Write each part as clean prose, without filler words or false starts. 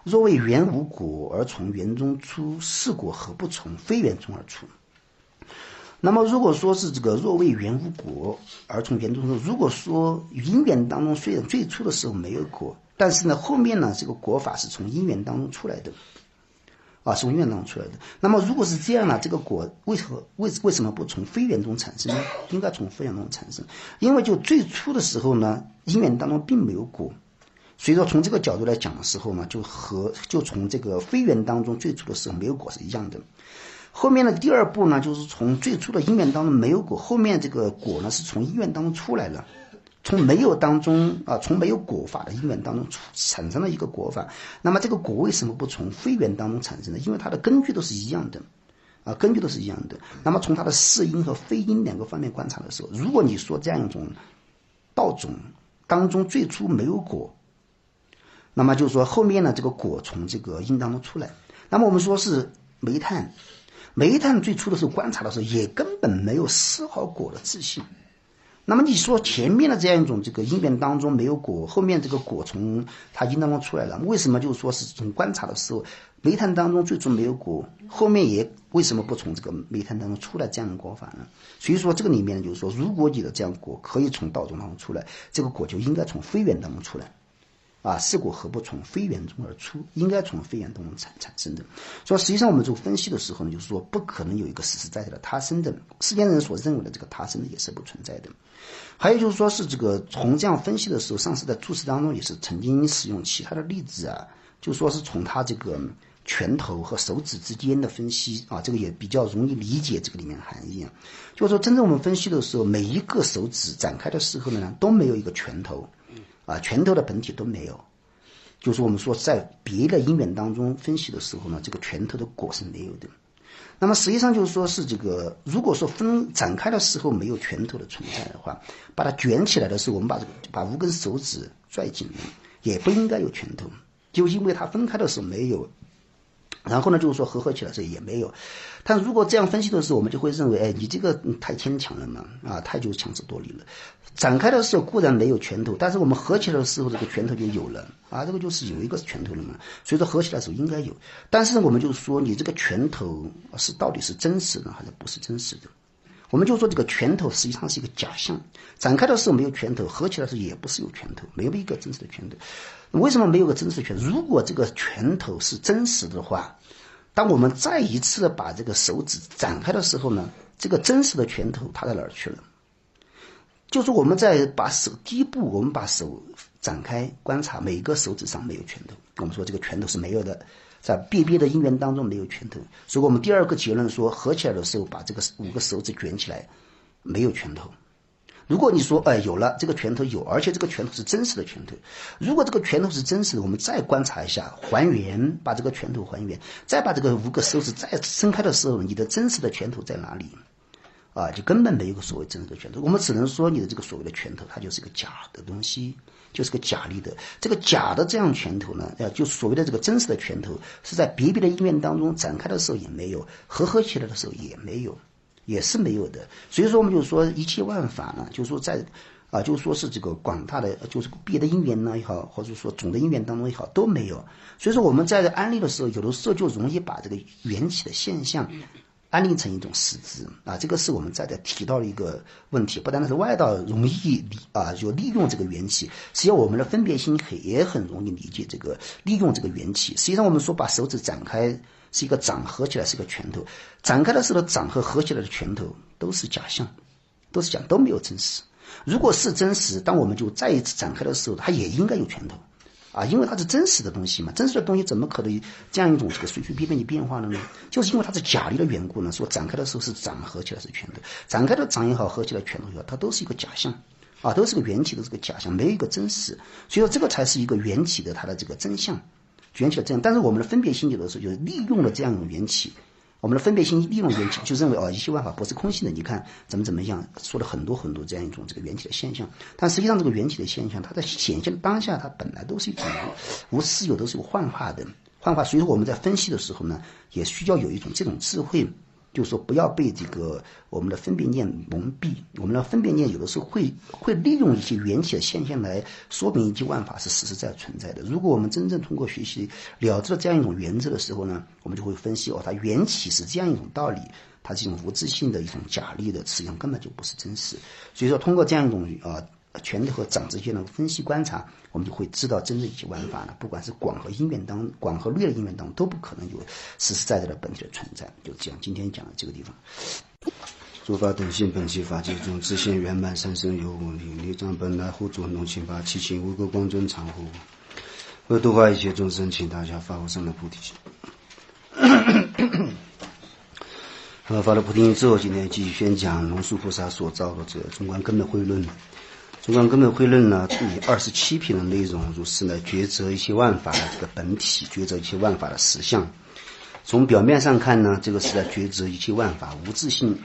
若为缘无果而从缘中出，是果何不从非缘中而出？那么如果说是这个若为缘无果而从缘中出，如果说因缘当中虽然最初的时候没有果，但是呢后面呢这个果法是从因缘当中出来的从因缘当中出来的。那么如果是这样呢，这个果为什么不从非缘中产生呢？应该从非缘中产生，因为就最初的时候呢因缘当中并没有果，所以说从这个角度来讲的时候呢，就从这个非缘当中最初的时候没有果是一样的。后面的第二步呢，就是从最初的因缘当中没有果，后面这个果呢是从因缘当中出来了，从没有当中从没有果法的因缘当中产生了一个果法。那么这个果为什么不从非缘当中产生呢？因为它的根据都是一样的根据都是一样的。那么从它的是因和非因两个方面观察的时候，如果你说这样一种道种当中最初没有果，那么就是说后面呢这个果从这个因当中出来。那么我们说是煤炭最初的时候观察的时候也根本没有丝毫果的自信。那么你说前面的这样一种这个因缘当中没有果，后面这个果从它因当中出来了，为什么就是说是从观察的时候煤炭当中最初没有果，后面也为什么不从这个煤炭当中出来这样的果法呢？所以说这个里面就是说，如果你的这样果可以从道中当中出来，这个果就应该从非缘当中出来是果何不从非缘中而出，应该从非缘当中产生的。所以实际上我们做分析的时候呢，就是说不可能有一个实实在在的他生的，世间人所认为的这个他生的也是不存在的。还有就是说是这个从这样分析的时候，上师在注释当中也是曾经使用其他的例子就说是从他这个拳头和手指之间的分析这个也比较容易理解这个里面的含义就是说真正我们分析的时候，每一个手指展开的时候呢都没有一个拳头拳头的本体都没有，就是我们说在别的因缘当中分析的时候呢，这个拳头的果是没有的。那么实际上就是说是这个，如果说展开的时候没有拳头的存在的话，把它卷起来的时候，我们把5根手指拽紧了，也不应该有拳头，就因为它分开的时候没有，然后呢就是说合起来的时候也没有。但如果这样分析的时候，我们就会认为你这个太牵强了嘛太就是强词夺理了。展开的时候固然没有拳头，但是我们合起来的时候这个拳头就有了这个就是有一个拳头了嘛，所以说合起来的时候应该有。但是我们就说你这个拳头到底是真实的还是不是真实的，我们就说这个拳头实际上是一个假象，展开的时候没有拳头，合起来的时候也不是有拳头，没有一个真实的拳头。为什么没有个真实的拳头？如果这个拳头是真实的话，当我们再一次的把这个手指展开的时候呢，这个真实的拳头它在哪儿去了？就是我们在把第一步我们把手展开观察，每个手指上没有拳头，我们说这个拳头是没有的，在别的因缘当中没有拳头。所以我们第二个结论说，合起来的时候把这个5个手指卷起来没有拳头。如果你说有了这个拳头有，而且这个拳头是真实的拳头，如果这个拳头是真实的，我们再观察一下还原，把这个拳头还原，再把这个5个手指再伸开的时候，你的真实的拳头在哪里就根本没有个所谓真实的拳头。我们只能说你的这个所谓的拳头它就是个假的东西，就是个假力的。这个假的这样拳头呢就所谓的这个真实的拳头是在别的因缘当中展开的时候也没有，合起来的时候也没有，也是没有的。所以说我们就说一切万法呢，就是说在就是说是这个广大的就是别的因缘呢也好，或者说总的因缘当中也好都没有。所以说我们在安利的时候，有的时候就容易把这个缘起的现象安利成一种实质这个是我们在提到的一个问题。不单是外道容易就利用这个缘起，实际上我们的分别心也很容易理解这个利用这个缘起。实际上我们说把手指展开是一个掌，合起来是个拳头，展开的时候的掌和合起来的拳头都是假象，都没有真实。如果是真实，当我们就再一次展开的时候，它也应该有拳头因为它是真实的东西嘛，真实的东西怎么可能这样一种这个随随便便的变化了呢？就是因为它是假力的缘故呢，说展开的时候是掌，合起来是拳头，展开的掌也好，合起来拳头也好，它都是一个假象都是个缘起的这个假象，没有一个真实。所以说这个才是一个缘起的它的这个真相，缘起的真相。但是我们的分别心有的时候就利用了这样一种缘起，我们的分别心利用缘起，就认为一切万法不是空性的，你看怎么样，说了很多这样一种这个缘起的现象。但实际上这个缘起的现象，它在显现的当下，它本来都是一种无私有，都是有幻化的。所以说我们在分析的时候呢，也需要有一种这种智慧， 就是说不要被这个我们的分辨念蒙蔽。我们的分辨念有的时候会利用一些缘起的现象来说明一切万法是实实在存在的。如果我们真正通过学习了知了这样一种原则的时候呢，我们就会分析它缘起是这样一种道理，它是一种无自性的一种假立的，实际上根本就不是真实。所以说通过这样一种权力和长之间的分析观察，我们就会知道真正一切万法呢，不管是广和律的因缘当中，都不可能有实实在在的本体的存在。就这样，今天讲的这个地方。诸法等性本其法界中，自现圆满三生有无力，力障本来护作弄清法，其情无垢光真常护，为度化一切众生，请大家发无上的菩提心。发了菩提心之后，今天继续宣讲龙树菩萨所造的这中观根本慧论。中观根本慧论呢，以27品的内容，如是呢抉择一切万法的这个本体，抉择一切万法的实相。从表面上看呢，这个是在抉择一切万法无自性。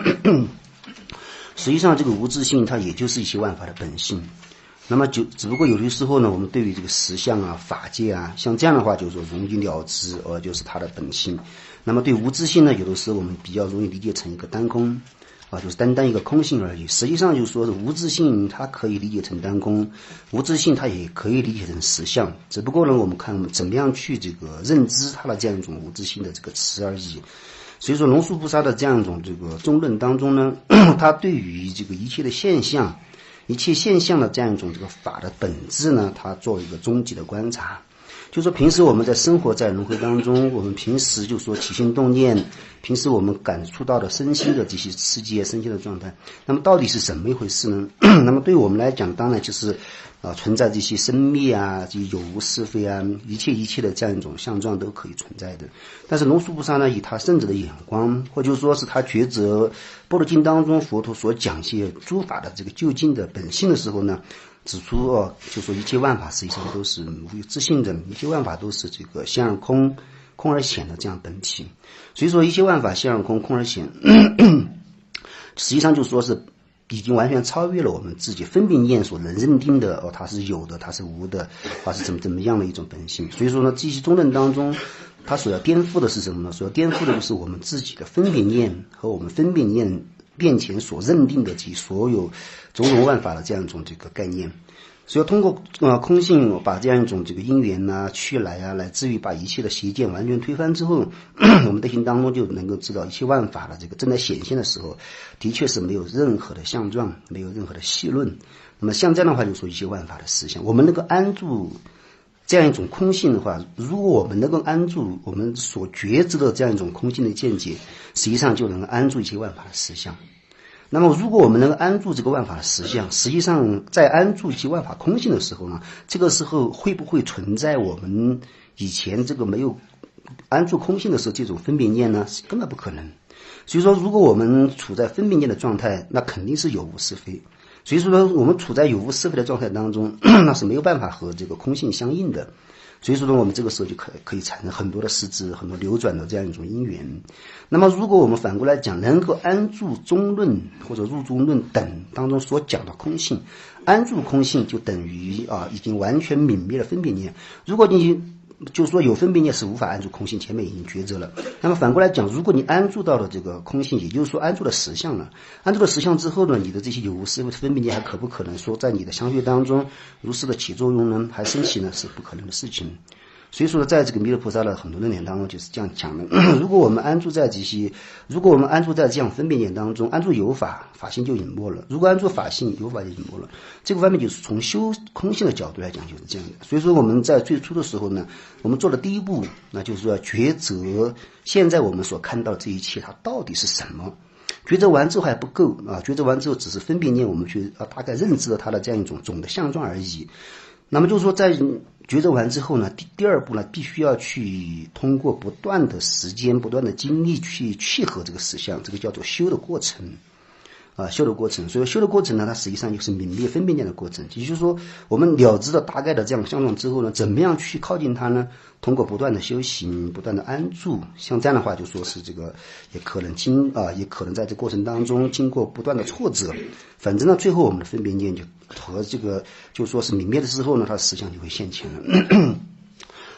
实际上，这个无自性它也就是一切万法的本性。那么只不过有的时候呢，我们对于这个实相啊、法界啊，像这样的话，就是说容易了知，就是它的本性。那么对无自性呢，有的时候我们比较容易理解成一个单空。就是单单一个空性而已。实际上就是说无自性它可以理解成单空，无自性它也可以理解成实相，只不过呢我们看我们怎么样去这个认知它的这样一种无自性的这个词而已。所以说龙树菩萨的这样一种这个中论当中呢，他对于这个一切的现象的这样一种这个法的本质呢，他做一个终极的观察。就说平时我们在生活在轮回当中，我们平时就说起心动念，平时我们感触到的身心的这些世界、身心的状态，那么到底是怎么一回事呢？那么对于我们来讲，当然就是存在这些生灭啊，这些有无是非啊，一切的这样一种相状都可以存在的。但是龙树菩萨呢，以他圣者的眼光，或者说是他抉择般若经当中佛陀所讲一些诸法的这个究竟的本性的时候呢，指出就说一切万法实际上都是无有自性的，一切万法都是这个相而空，空而显的这样本体。所以说一切万法相而空，空而显，实际上就说是已经完全超越了我们自己分别念所能认定的它是有的，它是无的，它是怎么样的一种本性。所以说呢，这些中论当中，它所要颠覆的是什么呢？所要颠覆的就是我们自己的分别念和我们分别念面前所认定的及所有种种万法的这样一种这个概念。所以通过空性把这样一种这个因缘啊、去来啊，来自于把一切的邪见完全推翻之后，我们的心当中就能够知道一切万法的这个正在显现的时候，的确是没有任何的相状，没有任何的细论。那么像这样的话，就说一切万法的实相，我们能够安住这样一种空性的话，如果我们能够安住我们所觉知的这样一种空性的见解，实际上就能够安住一切万法的实相。那么如果我们能够安住这个万法的实相，实际上在安住一切万法空性的时候呢，这个时候会不会存在我们以前这个没有安住空性的时候这种分别念呢？根本不可能。所以说如果我们处在分别念的状态，那肯定是有无是非。所以说呢，我们处在有无是非的状态当中，那是没有办法和这个空性相应的。所以说呢，我们这个时候就可以产生很多的实质、很多流转的这样一种因缘。那么如果我们反过来讲，能够安住中论或者入中论等当中所讲的空性，安住空性就等于已经完全泯灭了分别念。如果你就是说有分别念是无法安住空性，前面已经抉择了。那么反过来讲，如果你安住到了这个空性，也就是说安住了实相了，安住了实相之后呢，你的这些有无是非分别念还可不可能说在你的相续当中如实的起作用呢？还升起呢？是不可能的事情。所以说呢，在这个弥勒菩萨的很多论点当中就是这样讲的。如果我们安住在这样分别念当中，安住有法，法性就隐没了；如果安住法性，有法就隐没了。这个方面就是从修空性的角度来讲就是这样的。所以说我们在最初的时候呢，我们做的第一步，那就是说抉择现在我们所看到的这一切它到底是什么。抉择完之后还不够抉择完之后只是分别念我们去大概认知了它的这样一种总的相状而已。那么就是说在抉择完之后呢，第二步呢，必须要去通过不断的时间、不断的精力去契合这个实相，这个叫做修的过程。修的过程，所以修的过程呢，它实际上就是泯灭分别念的过程。也就是说，我们了知了大概的这样的相状之后呢，怎么样去靠近它呢？通过不断的修行，不断的安住，像这样的话，就说是这个也可能在这过程当中经过不断的挫折，反正呢，最后我们的分别念就和这个就说是泯灭的时候呢，它的实相就会现前了。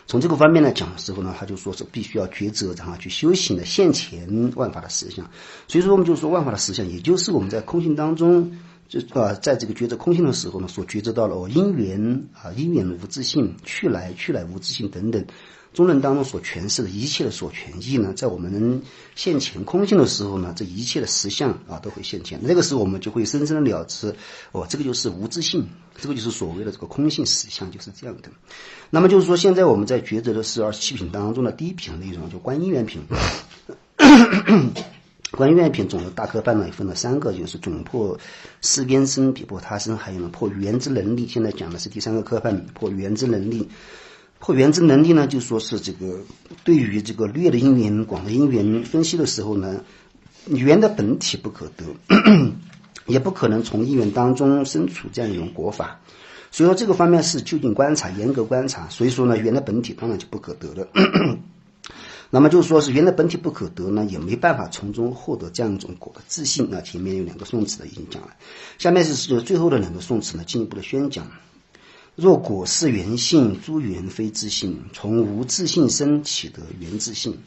从这个方面来讲的时候呢，他就说是必须要抉择，然后去修行的现前万法的实相。所以说我们就说万法的实相，也就是我们在空性当中，在这个抉择空性的时候呢，所抉择到了因缘无自性，去来无自性等等。中论当中所诠释的一切的所权义呢，在我们现前空性的时候呢，这一切的实相都会现前。那个时候我们就会深深的了知，这个就是无自性，这个就是所谓的这个空性实相，就是这样的。那么就是说，现在我们在抉择的是27品当中的第一品内容，就观因缘品。观因缘品总的大科判呢，也分了3个，就是总破四边身、比破他身，还有呢破缘之能力。现在讲的是第3个科判，破缘之能力。破缘之能力呢，就说是这个对于这个略的因缘、广的因缘分析的时候呢，缘的本体不可得，也不可能从因缘当中生出这样一种果法。所以说这个方面是就近观察、严格观察。所以说呢，缘的本体当然就不可得了。那么就是说是缘的本体不可得呢，也没办法从中获得这样一种果的自信。前面有2个颂词的已经讲了，下面是最后的2个颂词呢，进一步的宣讲。若果是缘性，诸缘非自性，从无自性生，起得缘自性。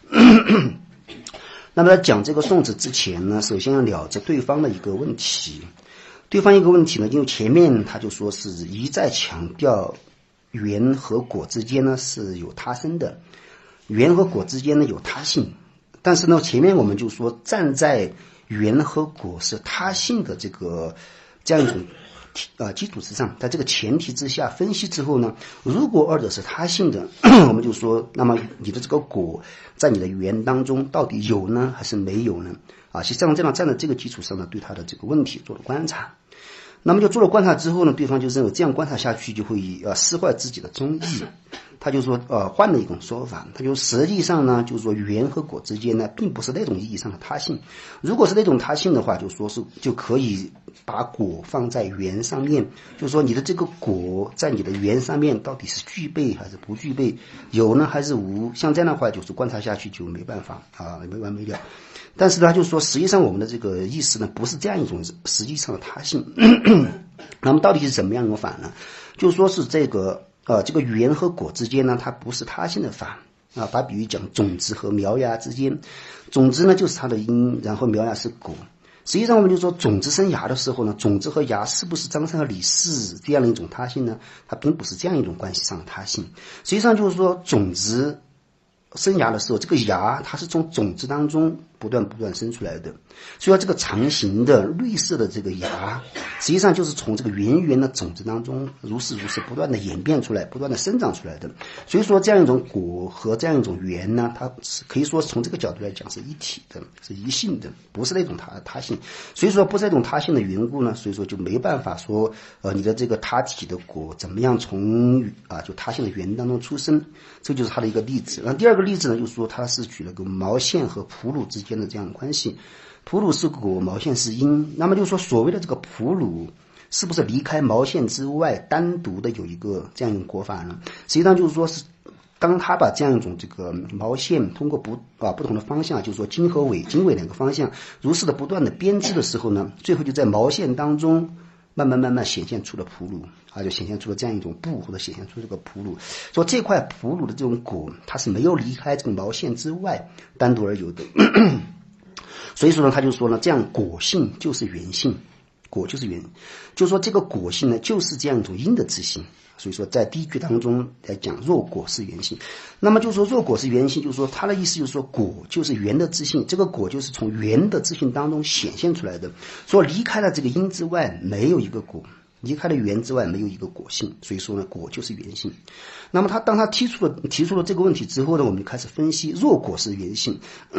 那么在讲这个颂词之前呢，首先要了解对方的一个问题。对方一个问题呢，因为前面他就说是一再强调缘和果之间呢是有他生的，缘和果之间呢有他性。但是呢，前面我们就说站在缘和果是他性的这样一种基础之上，在这个前提之下分析之后呢，如果二者是他性的，我们就说，那么你的这个果在你的缘当中到底有呢还是没有呢？实际上这样站在这个基础上呢，对他的这个问题做了观察。那么就做了观察之后呢，对方就认为这样观察下去就会失坏自己的宗义。他就说换了一种说法，他就实际上呢，就是说缘和果之间呢，并不是那种意义上的他性。如果是那种他性的话，就可以把果放在缘上面，就是说你的这个果在你的缘上面到底是具备还是不具备，有呢还是无，像这样的话就是观察下去就没办法没完没了。但是他就说实际上我们的这个意思呢，不是这样一种实际上的他性。那么到底是怎么样一种法呢？就是说是这个缘和果之间呢，它不是他性的法把比喻讲种子和苗芽之间，种子呢就是它的因，然后苗芽是果。实际上我们就说种子生芽的时候呢，种子和芽是不是张三和李四这样的一种他性呢？它并不是这样一种关系上的他性。实际上就是说种子生芽的时候，这个芽它是从种子当中不断生出来的，所以说这个长形的绿色的这个芽，实际上就是从这个圆的种子当中如是不断的演变出来，不断的生长出来的。所以说这样一种果和这样一种缘呢，它可以说从这个角度来讲是一体的，是一性的，不是那种他性。所以说不是那种他性的缘故呢，所以说就没办法说你的这个他体的果怎么样从就他性的缘当中出生。这就是他的一个例子。那第二个例子呢，就是说他是举了个毛线和哺乳之间的这样的关系，哺乳是果，毛线是因。那么就是说所谓的这个哺乳是不是离开毛线之外单独的有一个这样一种果法呢？实际上就是说是当他把这样一种这个毛线通过不同的方向，就是说经和尾2个方向如是的不断的编织的时候呢，最后就在毛线当中慢慢显现出了哺乳就显现出了这样一种布，或者显现出这个哺乳。说这块哺乳的这种果，它是没有离开这个毛线之外单独而有的。所以说呢，他就说呢，这样果性就是缘性，果就是缘，就是说这个果性呢，就是这样一种因的自性。所以说在第一句当中来讲，若果是缘性，那么就是说若果是缘性，就是说他的意思就是说果就是缘的自性，这个果就是从缘的自性当中显现出来的，说离开了这个因之外没有一个果，离开了缘之外没有一个果性，所以说呢果就是缘性。那么当他提出了这个问题之后呢，我们就开始分析若果是缘性。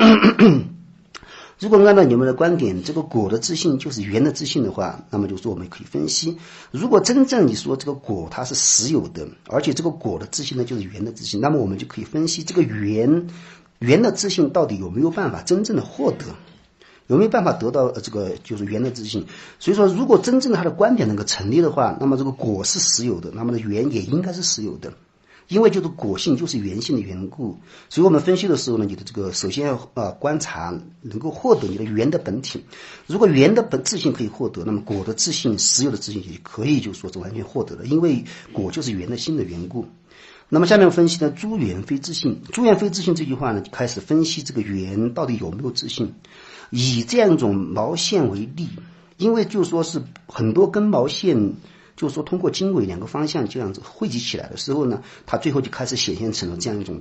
如果按照你们的观点，这个果的自性就是缘的自性的话，那么就说我们可以分析，如果真正你说这个果它是实有的，而且这个果的自性呢就是缘的自性，那么我们就可以分析这个缘的自性到底有没有办法真正的获得，有没有办法得到这个就是缘的自性。所以说如果真正他的观点能够成立的话，那么这个果是实有的，那么缘也应该是实有的。因为就是果性就是缘性的缘故，所以我们分析的时候呢，你的这个首先要观察能够获得你的缘的本体。如果缘的自性可以获得，那么果的自性实有的自性也可以就说是完全获得了，因为果就是缘的性的缘故。 那么下面分析呢，诸缘非自性。诸缘非自性这句话呢，就开始分析这个缘到底有没有自性。以这样一种毛线为例，因为就说是很多根毛线，就是说通过经纬两个方向这样子汇集起来的时候呢，它最后就开始显现成了这样一种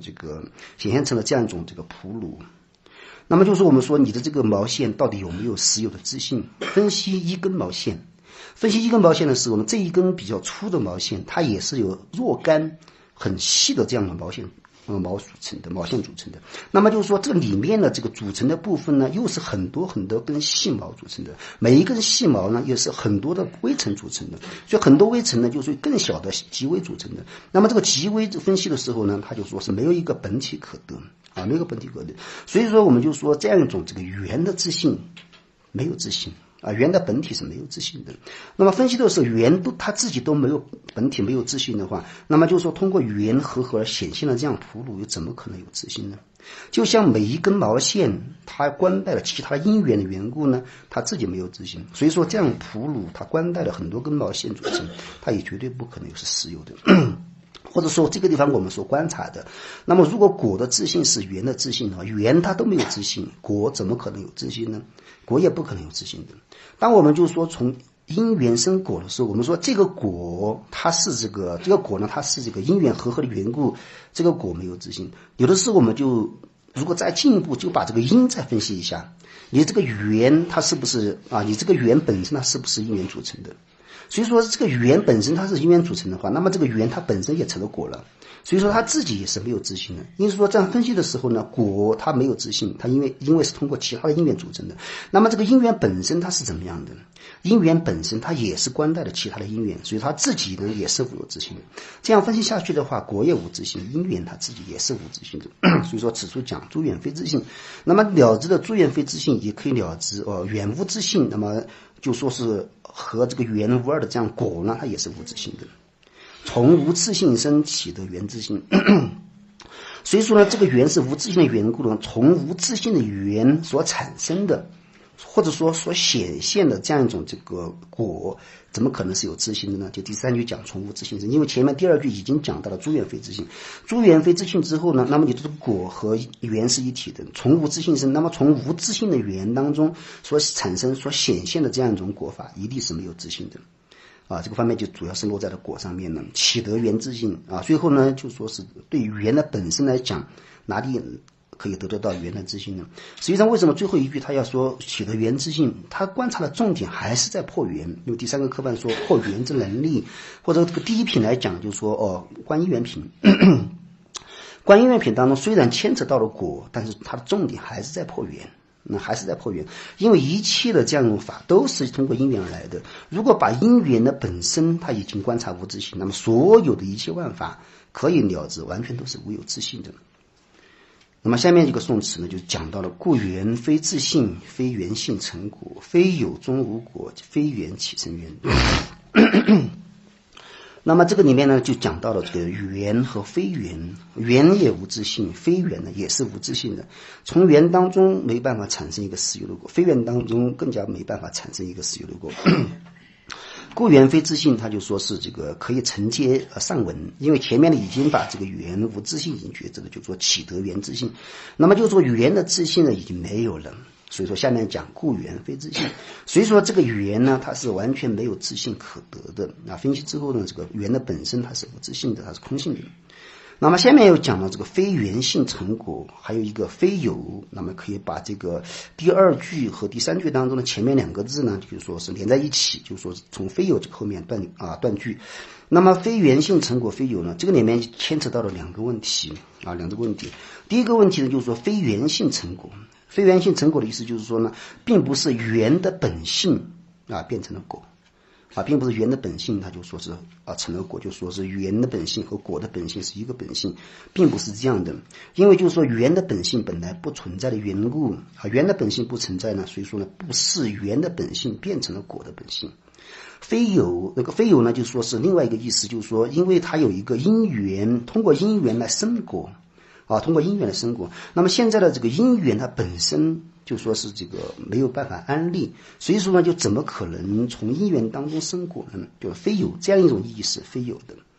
谱鲁。那么就是我们说你的这个毛线到底有没有实有的自性？分析一根毛线的时候呢，这一根比较粗的毛线，它也是有若干很细的这样的毛线组成的。那么就是说这里面的这个组成的部分呢，又是很多很多根细毛组成的，每一根细毛呢又是很多的微层组成的，所以很多微层呢就是更小的极微组成的。那么这个极微分析的时候呢，他就说是没有一个本体可得啊，没有一个本体可得。所以说我们就说这样一种这个缘的自性没有自性啊，缘的本体是没有自性的。那么分析的时候，缘它自己都没有本体，没有自性的话，那么就是说通过缘和合而显现了这样谱鲁，又怎么可能有自性呢？就像每一根毛线，它关带了其他因缘的缘故呢，它自己没有自性。所以说这样谱鲁，它关带了很多根毛线组成，它也绝对不可能是实有的。或者说这个地方我们所观察的，那么如果果的自性是缘的自性的话，缘它都没有自性，果怎么可能有自性呢？果也不可能有自性的。当我们就说从因缘生果的时候，我们说这个果它是这个果呢，它是这个因缘和合的缘故，这个果没有自性。有的时候我们就如果再进一步就把这个因再分析一下，你这个缘它是不是啊？你这个缘本身它是不是因缘组成的？所以说这个缘本身它是因缘组成的话，那么这个缘它本身也成了果了，所以说它自己也是没有自性的。因此说这样分析的时候呢，果它没有自性，它因为是通过其他的因缘组成的。那么这个因缘本身它是怎么样的？因缘本身它也是关带了其他的因缘，所以它自己呢也是无有自性的。这样分析下去的话，果也无自性，因缘它自己也是无自性的。所以说此处讲诸缘非自性，那么了知的诸缘非自性，也可以了知缘无自性，那么就说是和这个缘无二的这样果呢，它也是无自性的。从无自性生起的缘自性。所以说呢，这个缘是无自性的缘故呢，从无自性的缘所产生的，或者说所显现的这样一种这个果，怎么可能是有自性的呢？就第三句讲从无自性生，因为前面第二句已经讲到了诸缘非自性，诸缘非自性之后呢，那么你这个果和缘是一体的，从无自性生，那么从无自性的缘当中所产生所显现的这样一种果法，一定是没有自性的。这个方面就主要是落在了果上面呢，起得缘自性啊。最后呢，就说是对缘的本身来讲，哪里可以得到缘的自性呢？实际上，为什么最后一句他要说起得缘自性？他观察的重点还是在破缘，因为第三个课本说破缘之能力，或者这个第一品来讲，就是说观因缘品。观因缘品当中虽然牵扯到了果，但是它的重点还是在破缘。还是在破缘，因为一切的这样一种法都是通过因缘而来的。如果把因缘的本身它已经观察无自性，那么所有的一切万法可以了知，完全都是无有自性的。那么下面这个宋词呢，就讲到了故缘非自性，非缘性成果，非有终无果，非缘起生缘。那么这个里面呢，就讲到了这个缘和非缘，缘也无自性，非缘呢也是无自性的。从缘当中没办法产生一个实有的果，非缘当中更加没办法产生一个实有的果。故缘非自性，他就说是这个可以承接上文，因为前面呢已经把这个缘无自性已经觉知了，就说起得缘自性。那么就说缘的自性呢已经没有了。所以说下面讲故缘非自性，所以说这个缘呢它是完全没有自性可得的。分析之后呢，这个缘的本身它是无自性的，它是空性的。那么下面又讲到这个非缘性成果，还有一个非有，那么可以把这个第二句和第三句当中的前面两个字呢，就是说是连在一起，就是说从非有这个后面断句。那么非缘性成果非有呢，这个里面牵扯到了两个问题。第一个问题呢，就是说非缘性成果。非缘性成果的意思就是说呢，并不是缘的本性变成了果并不是缘的本性，它就说是成了果，就说是缘的本性和果的本性是一个本性，并不是这样的。因为就是说缘的本性本来不存在的缘故缘的本性不存在呢，所以说呢，不是缘的本性变成了果的本性。非有那个非有呢，就说是另外一个意思，就是说因为它有一个因缘，通过因缘来生果通过因缘的生果。那么现在的这个因缘它本身就说是这个没有办法安立，所以说呢，就怎么可能从因缘当中生果呢？就是非有这样一种意义是非有的。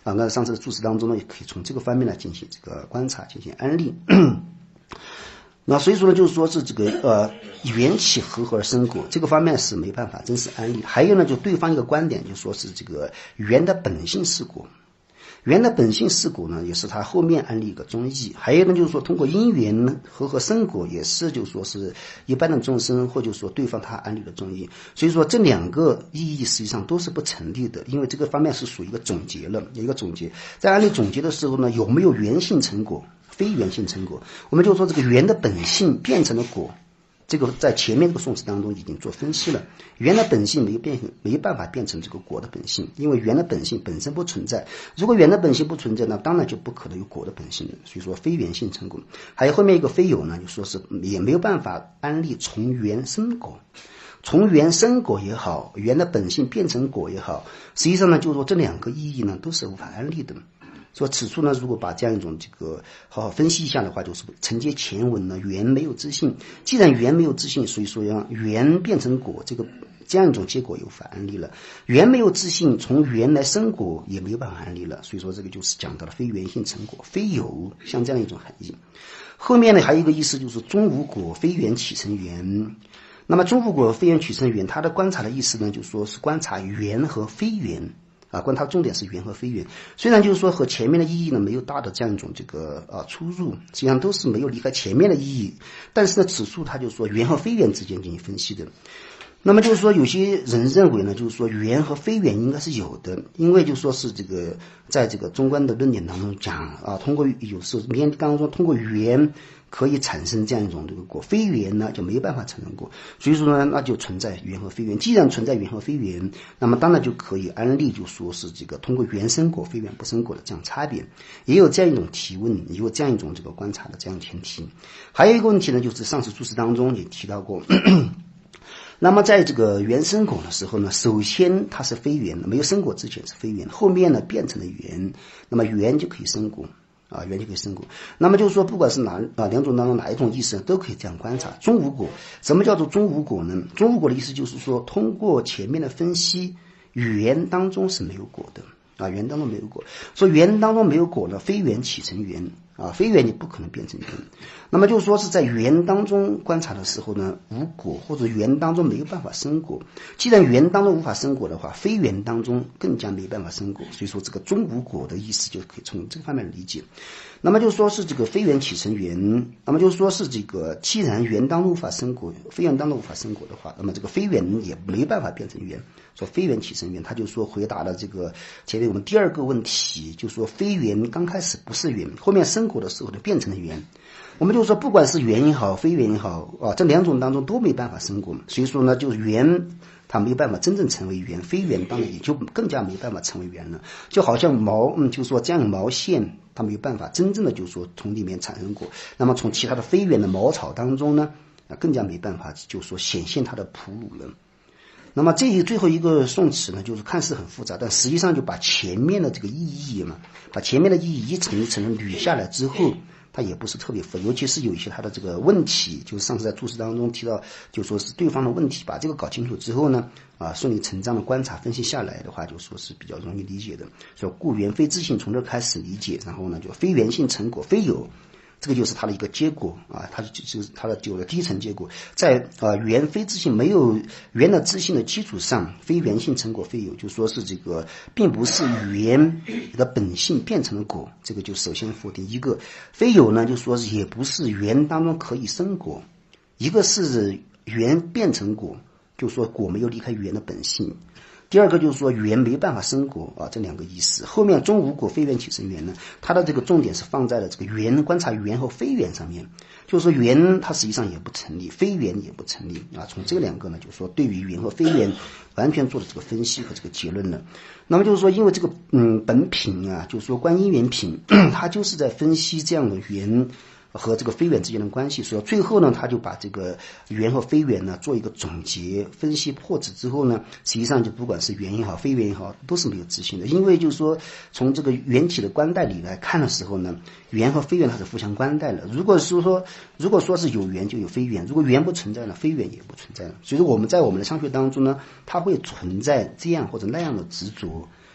那上次的注释当中呢，也可以从这个方面来进行这个观察，进行安利。那所以说呢，就是说是这个缘起和合而生果，这个方面是没办法真实安利。还有呢，就对方一个观点，就说是这个缘的本性是果，缘的本性是果呢，也是他后面安利一个中义。还有呢，就是说通过因缘和合生果，也是就说是一般的众生或者说对方他安利的中义。所以说这两个意义实际上都是不成立的，因为这个方面是属于一个总结了，一个总结。在安利总结的时候呢，有没有缘性成果？非缘性成果，我们就说这个缘的本性变成了果，这个在前面这个宋词当中已经做分析了。缘的本性没办法变成这个果的本性，因为缘的本性本身不存在。如果缘的本性不存在，那当然就不可能有果的本性了。所以说非缘性成果。还有后面一个非有呢，就说是也没有办法安立从缘生果。从缘生果也好，缘的本性变成果也好，实际上呢，就是说这两个意义呢都是无法安立的。说此处呢，如果把这样一种这个好好分析一下的话，就是承接前文呢，缘没有自性。既然缘没有自性，所以说让缘变成果，这样一种结果有法安立了。缘没有自性，从缘来生果也没有办法安立了。所以说这个就是讲到了非缘性成果，非有像这样一种含义。后面呢还有一个意思，就是终无果，非缘起成缘。那么终无果非缘起成缘，它的观察的意思呢，就是说是观察缘和非缘。观它重点是缘和非缘，虽然就是说和前面的意义呢没有大的这样一种这个出入，实际上都是没有离开前面的意义，但是呢此处他就说缘和非缘之间进行分析的。那么就是说有些人认为呢，就是说缘和非缘应该是有的，因为就说是这个在这个中观的论点当中讲通过有时候刚刚说通过缘可以产生这样一种这个果，非缘呢就没有办法产生果，所以说呢那就存在缘和非缘。既然存在缘和非缘，那么当然就可以安立就说是这个通过缘生果非缘不生果的这样差别，也有这样一种提问，也有这样一种这个观察的这样前提。还有一个问题呢，就是上次注释当中也提到过那么在这个缘生果的时候呢，首先它是非缘，没有生果之前是非缘，后面呢变成了缘，那么缘就可以生果缘就可以生果。那么就是说不管是两种当中哪一种意思都可以这样观察。终无果，什么叫做终无果呢？终无果的意思就是说通过前面的分析，缘当中是没有果的缘当中没有果，说缘当中没有果呢，非缘起成缘非缘你不可能变成缘。那么就是说是在缘当中观察的时候呢，无果，或者缘当中没有办法生果。既然缘当中无法生果的话，非缘当中更加没办法生果。所以说这个终无果的意思就可以从这个方面理解。那么就是说是这个非缘起成缘，那么就是说是这个既然缘当中无法生果，非缘当中无法生果的话，那么这个非缘也没办法变成缘。说非缘起成缘，他就说回答了这个前面我们第二个问题，就说非缘刚开始不是缘，后面生果的时候就变成了缘。我们就说不管是缘也好非缘也好这两种当中都没办法生果，所以说呢就是缘它没有办法真正成为缘，非缘当然也就更加没办法成为缘了。就好像就说这样毛线它没有办法真正的就说从里面产生果，那么从其他的非缘的毛草当中呢更加没办法就说显现它的哺乳了。那么最后一个宋词呢，就是看似很复杂，但实际上就把前面的这个意义嘛，把前面的意义一层一层的捋下来之后，它也不是特别复杂，尤其是有一些它的这个问题，就是上次在注释当中提到，就说是对方的问题，把这个搞清楚之后呢，顺理成章的观察分析下来的话，就说是比较容易理解的。说故缘非自性从这开始理解，然后呢就非缘性成果非有。这个就是它的一个结果它就是它的就第一层结果，在缘非自性没有缘的自性的基础上，非缘性成果非有，就说是这个并不是缘的本性变成了果，这个就首先否定一个。非有呢，就说是也不是缘当中可以生果，一个是缘变成果，就说果没有离开缘的本性。第二个就是说缘没办法生果这两个意思。后面终无果非缘起成缘呢，它的这个重点是放在了这个缘，观察缘和非缘上面。就是说缘它实际上也不成立，非缘也不成立从这两个呢，就是说对于缘和非缘完全做了这个分析和这个结论了。那么就是说因为这个本品就是说观因缘品它就是在分析这样的缘和这个非缘之间的关系，所以最后呢他就把这个缘和非缘呢做一个总结分析破执之后呢，实际上就不管是缘也好非缘也好都是没有自性的。因为就是说从这个缘起的观待里来看的时候呢，缘和非缘它是互相观待的。如果说是有缘就有非缘，如果缘不存在呢，非缘也不存在了。所以说我们在我们的相学当中呢，它会存在这样或者那样的执着，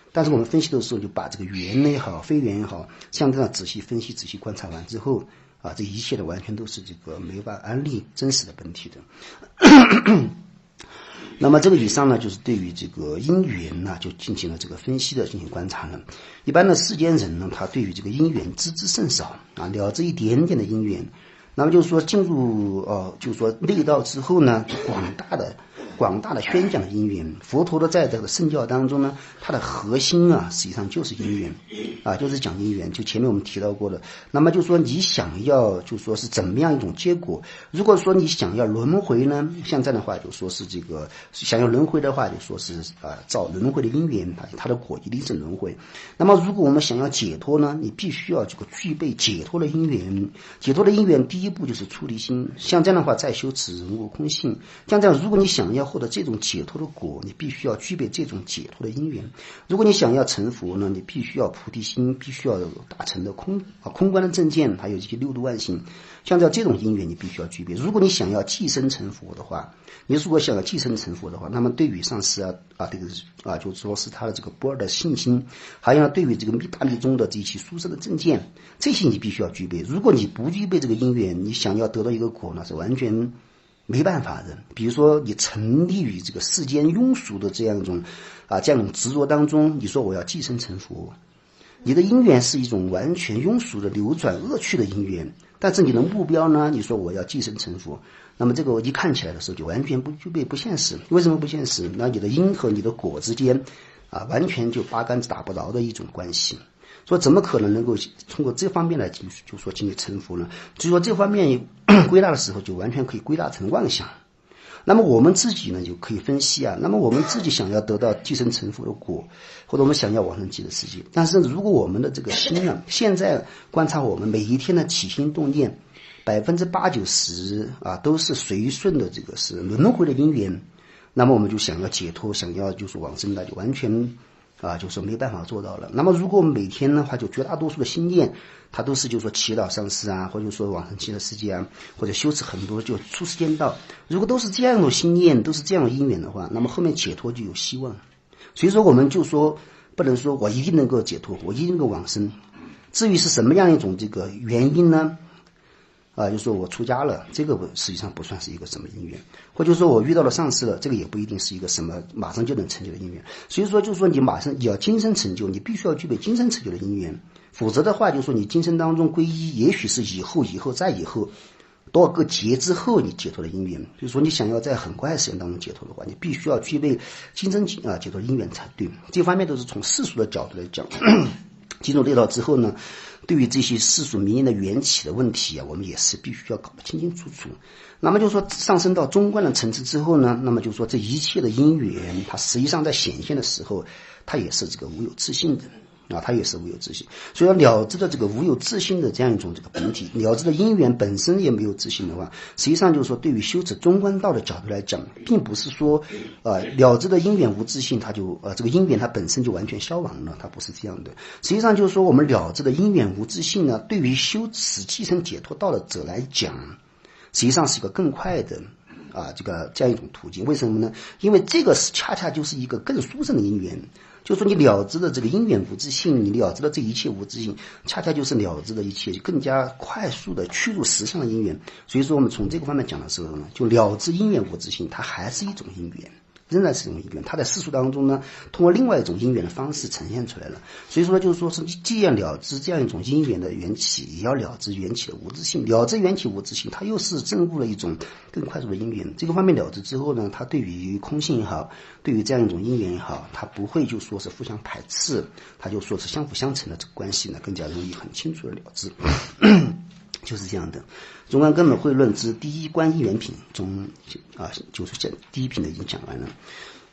但是我们分析的时候就把这个缘也好非缘也好像这样仔细分析仔细观察完之后这一切的完全都是这个没有办法安立真实的本体的。那么这个以上呢，就是对于这个因缘呢，就进行了这个分析的进行观察了。一般的世间人呢，他对于这个因缘知之甚少了知一点点的因缘。那么就是说进入就是说内道之后呢，广大的宣讲的因缘，佛陀的在这个圣教当中呢，它的核心实际上就是因缘就是讲因缘。就前面我们提到过的，那么就是说你想要就是说是怎么样一种结果，如果说你想要轮回呢，像这样的话就说是这个想要轮回的话就说是造轮回的因缘，它的果一定是轮回。那么如果我们想要解脱呢，你必须要这个具备解脱的因缘。解脱的因缘第一步就是出离心，像这样的话再修持人我空性。像这样如果你想要获得这种解脱的果，你必须要具备这种解脱的因缘。如果你想要成佛呢，你必须要菩提心，必须要有大乘的空观的正见，还有这些六度万行。像这种因缘你必须要具备。如果你想要寄生成佛的话，那么对于上师就说是他的这个不二的信心，还有对于这个大密宗的这些殊胜的正见，这些你必须要具备。如果你不具备这个因缘，你想要得到一个果呢，是完全没办法的。比如说你沉溺于这个世间庸俗的这样一种执着当中，你说我要寄生成佛，你的因缘是一种完全庸俗的流转恶趣的因缘，但是你的目标呢，你说我要寄生成佛，那么这个一看起来的时候就完全不具备，不现实。为什么不现实？那你的因和你的果之间完全就八竿子打不着的一种关系。说怎么可能能够通过这方面来就说进行成佛呢？所以说这方面归纳的时候就完全可以归纳成妄想。那么我们自己呢就可以分析那么我们自己想要得到寄生成佛的果，或者我们想要往生极乐世界，但是如果我们的这个心呢，现在观察我们每一天的起心动念，80%-90%都是随顺的这个是轮回的因缘，那么我们就想要解脱，想要就是往生，那就完全就是没办法做到了。那么如果我们每天的话，就绝大多数的心念它都是就是说祈祷上师或者说往生极乐世界或者修持很多就出世间道，如果都是这样的心念，都是这样的因缘的话，那么后面解脱就有希望。所以说我们就说不能说我一定能够解脱，我一定能够往生。至于是什么样一种这个原因呢？就说我出家了，这个实际上不算是一个什么因缘，或者说我遇到了上师了，这个也不一定是一个什么马上就能成就的因缘。所以说就是说你马上要今生成就，你必须要具备今生成就的因缘，否则的话就是说你今生当中皈依，也许是以后再以后多少个劫之后你解脱的因缘。就是说你想要在很快的时间当中解脱的话，你必须要具备今生解脱的因缘才对。这方面都是从世俗的角度来讲。进入内道之后呢，对于这些世俗名言的缘起的问题我们也是必须要搞得清清楚楚。那么就是说上升到中观的层次之后呢，那么就是说这一切的因缘，它实际上在显现的时候，它也是这个无有自性的它也是无有自性。所以了知的这个无有自性的这样一种这个本体，了知的因缘本身也没有自性的话，实际上就是说对于修持中观道的角度来讲，并不是说了知的因缘无自性，它就这个因缘它本身就完全消亡了，它不是这样的。实际上就是说我们了知的因缘无自性呢，对于修持继承解脱道的者来讲，实际上是一个更快的这样一种途径。为什么呢？因为这个恰恰就是一个更殊胜的因缘。就是说你了知的这个因缘无自性，你了知的这一切无自性，恰恰就是了知的一切更加快速的趋入实相的因缘。所以说我们从这个方面讲的时候呢，就了知因缘无自性，它还是一种因缘，仍然是一种因缘，它在世俗当中呢，通过另外一种因缘的方式呈现出来了。所以说就是说是既要了知这样一种因缘的缘起，也要了知缘起的无自性。了知缘起无自性，它又是证悟了一种更快速的因缘。这个方面了知之后呢，它对于空性也好，对于这样一种因缘也好，它不会就说是互相排斥，它就说是相辅相成的这个关系呢，更加容易很清楚的了知。就是这样的。中观根本慧论之第一观因缘品中就是第一品的已经讲完了。